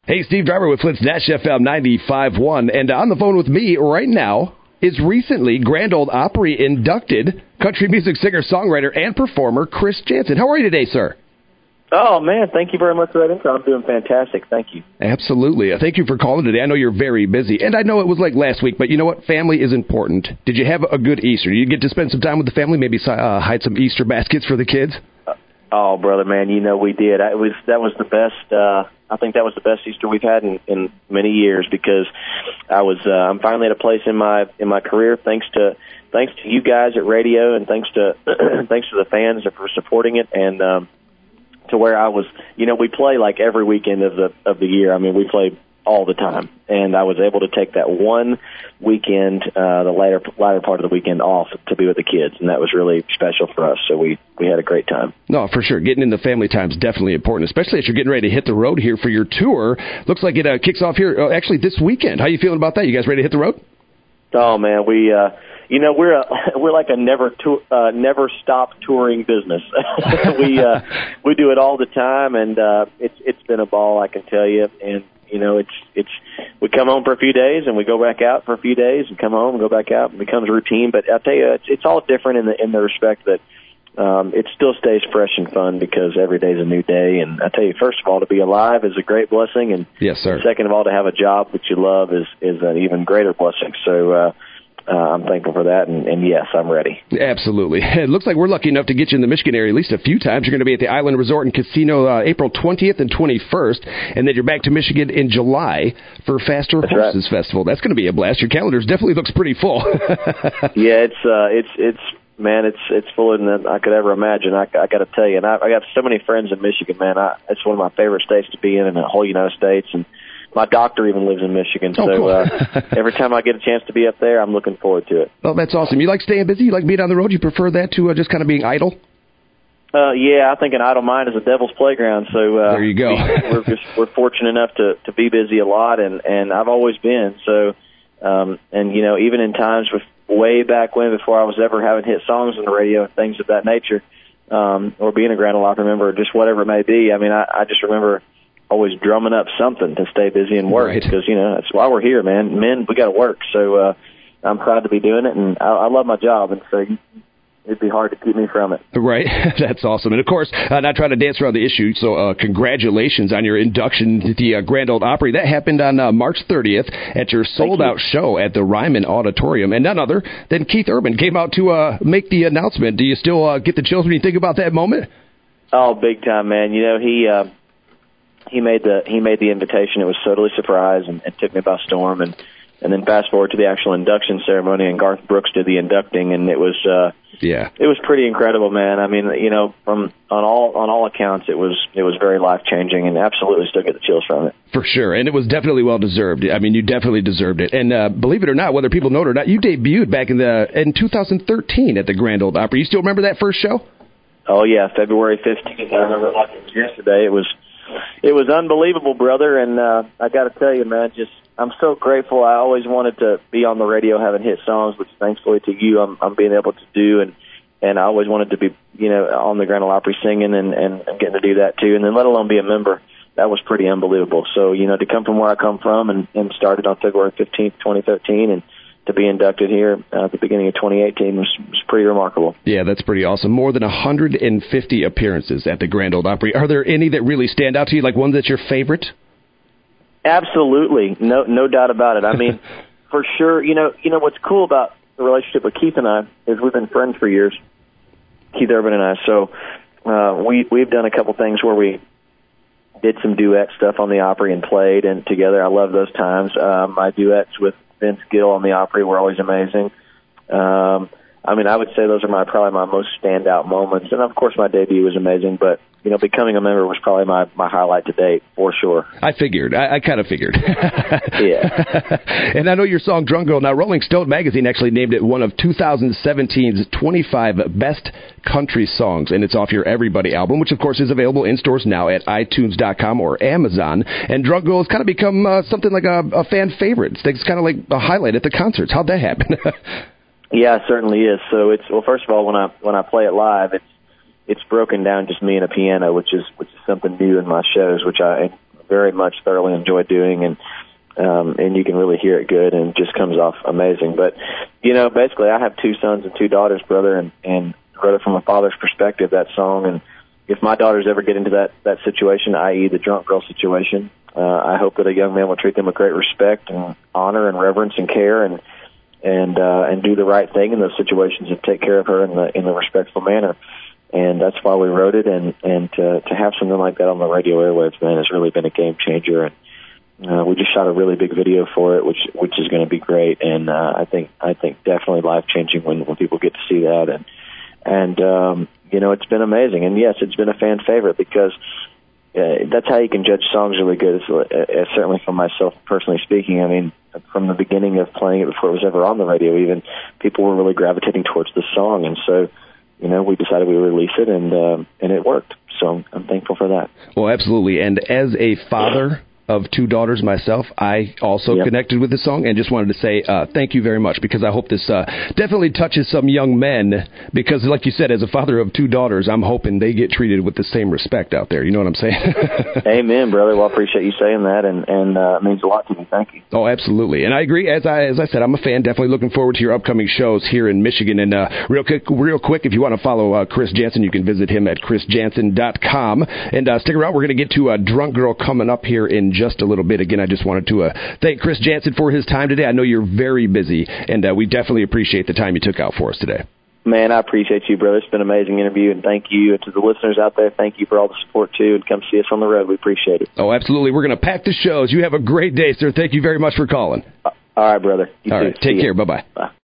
Hey, Steve Driver with Flint's Nash FM 95.1, and on the phone with me right now is recently Grand Ole Opry inducted country music singer, songwriter, and performer Chris Janson. How are you today, sir? Oh, man, thank you very much for that intro. I'm doing fantastic. Thank you. Absolutely. Thank you for calling today. I know you're very busy, and I know it was like last week, but you know what? Family is important. Did you have a good Easter? Did you get to spend some time with the family, maybe hide some Easter baskets for the kids? Oh, brother, man, you know we did. That was the best. I think that was the best Easter we've had in many years because I'm finally at a place in my career thanks to you guys at radio and thanks to the fans for supporting it and to where I was. You know, we play like every weekend of the year. I mean, we play all the time, and I was able to take that one weekend, the latter part of the weekend off to be with the kids, and that was really special for us. So we had a great time. No, for sure. Getting in the family time is definitely important, especially as you're getting ready to hit the road here for your tour. Looks like it kicks off here actually this weekend. How you feeling about that? You guys ready to hit the road? Oh man, we're like a never stop touring business. We do it all the time, and it's been a ball, I can tell you. And you know, it's we come home for a few days and we go back out for a few days and come home and go back out. It becomes routine, but I'll tell you, it's all different in the respect that it still stays fresh and fun because every day is a new day. And I tell you, first of all, to be alive is a great blessing, and yes, sir. Second of all, to have a job which you love is an even greater blessing. So I'm thankful for that, and yes, I'm ready. Absolutely. It looks like we're lucky enough to get you in the Michigan area at least a few times. You're going to be at the Island Resort and Casino April 20th and 21st, and then you're back to Michigan in July for Faster Horses Festival. That's going to be a blast. Your calendar definitely looks pretty full. Yeah, it's fuller than I could ever imagine. I got to tell you, and I got so many friends in Michigan, man. It's one of my favorite states to be in the whole United States, and my doctor even lives in Michigan, so cool. Every time I get a chance to be up there, I'm looking forward to it. Oh, that's awesome. You like staying busy? You like being on the road? You prefer that to just kind of being idle? Yeah, I think an idle mind is a devil's playground. So there you go. we're fortunate enough to be busy a lot, and I've always been. So, and you know, even in times way back when, before I was ever having hit songs on the radio and things of that nature, or being a Grand Ole Opry member, or just whatever it may be. I mean, I just remember always drumming up something to stay busy and work because, you know, that's why we're here, man. Men, we got to work. So I'm proud to be doing it, and I love my job, and so it'd be hard to keep me from it. Right. That's awesome. And, of course, not trying to dance around the issue, so congratulations on your induction to the Grand Ole Opry. That happened on March 30th at your sold-out show at the Ryman Auditorium, and none other than Keith Urban came out to make the announcement. Do you still get the chills when you think about that moment? Oh, big time, man. You know, he made the invitation. It was totally surprise and took me by storm. And then fast forward to the actual induction ceremony, and Garth Brooks did the inducting, and it was pretty incredible, man. I mean, you know, on all accounts, it was very life changing, and absolutely still get the chills from it. For sure, and it was definitely well deserved. I mean, you definitely deserved it. And believe it or not, whether people know it or not, you debuted back in 2013 at the Grand Ole Opry. You still remember that first show? Oh yeah, February 15th. I remember it like it was yesterday. It was unbelievable, brother, and I got to tell you, man, I'm so grateful. I always wanted to be on the radio having hit songs, which thankfully to you I'm being able to do, and I always wanted to be, you know, on the Grand Ole Opry singing and getting to do that too, and then let alone be a member. That was pretty unbelievable. So, you know, to come from where I come from and started on February 15th, 2013, and to be inducted here at the beginning of 2018 was pretty remarkable. Yeah, that's pretty awesome. More than 150 appearances at the Grand Ole Opry. Are there any that really stand out to you, like one that's your favorite? Absolutely. No doubt about it. I mean, for sure, you know what's cool about the relationship with Keith and I is we've been friends for years, Keith Urban and I. So we've done a couple things where we did some duet stuff on the Opry and played and together. I love those times. My duets with Vince Gill on the Opry were always amazing. I mean, I would say those are probably my most standout moments. And, of course, my debut was amazing, but, you know, becoming a member was probably my highlight to date, for sure. I figured. I kind of figured. Yeah. And I know your song, Drunk Girl. Now, Rolling Stone magazine actually named it one of 2017's 25 best country songs, and it's off your Everybody album, which, of course, is available in stores now at iTunes.com or Amazon. And Drunk Girl has kind of become something like a fan favorite. It's kind of like a highlight at the concerts. How'd that happen? Yeah, it certainly is. So first of all, when I play it live, it's broken down just me and a piano, which is something new in my shows, which I very much thoroughly enjoy doing, and you can really hear it good, and it just comes off amazing. But, basically I have 2 sons and 2 daughters, brother, and wrote it from a father's perspective, that song. And if my daughters ever get into that situation, i.e. the drunk girl situation, I hope that a young man will treat them with great respect and honor and reverence and care, and do the right thing in those situations and take care of her in the respectful manner. And that's why we wrote it, and to have something like that on the radio airwaves, man, has really been a game changer. And we just shot a really big video for it, which is going to be great, and I think definitely life changing when people get to see that. And it's been amazing. And yes, it's been a fan favorite, because that's how you can judge songs really good. It's, certainly for myself, personally speaking. I mean, from the beginning of playing it, before it was ever on the radio, even, people were really gravitating towards the song, and so we decided we would release it, and it worked. So I'm thankful for that. Well, absolutely. And as a father of 2 daughters myself, I also connected with this song, and just wanted to say thank you very much, because I hope this definitely touches some young men, because like you said, as a father of 2 daughters, I'm hoping they get treated with the same respect out there. You know what I'm saying? Amen, brother. Well, I appreciate you saying that, and it means a lot to me. Thank you. Oh, absolutely. And I agree. As I said, I'm a fan. Definitely looking forward to your upcoming shows here in Michigan. And real quick, if you want to follow Chris Janson, you can visit him at chrisjanson.com. And stick around. We're going to get to Drunk Girl coming up here in just a little bit. Again, I just wanted to thank Chris Janson for his time today. I know you're very busy, and we definitely appreciate the time you took out for us today. Man, I appreciate you, brother. It's been an amazing interview, and thank you. And to the listeners out there, thank you for all the support, too, and come see us on the road. We appreciate it. Oh, absolutely. We're going to pack the shows. You have a great day, sir. Thank you very much for calling. All right, brother. You all too. Right. Take care. Bye-bye. Bye.